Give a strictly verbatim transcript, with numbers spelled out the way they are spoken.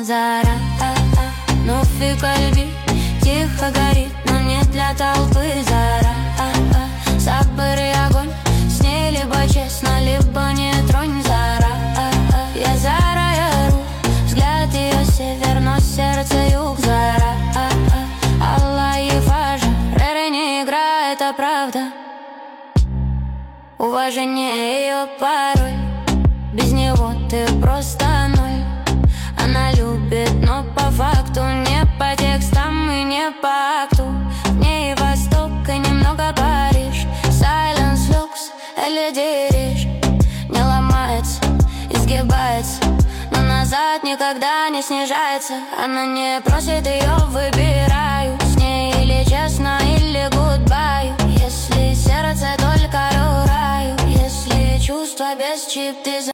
зара. Но в кальби тихо горит, но не для толпы зара. Сабыр и огонь, с ней либо честно, либо не тронь зара. Я зара, я ру, взгляд ее север, но сердце юг зара. Аллах и фажа, рэре не игра, это правда. Уважение ее порой, без него ты просто ноль. Она любит, но по факту, не по текстам и не по акту. В ней Восток и немного Париж, Silence Lux или Дириж. Не ломается, изгибается, но назад никогда не снижается. Она не просит ее, выбираю с ней или честно, или гудбай. Если сердце только раю, если чувства без чип, ты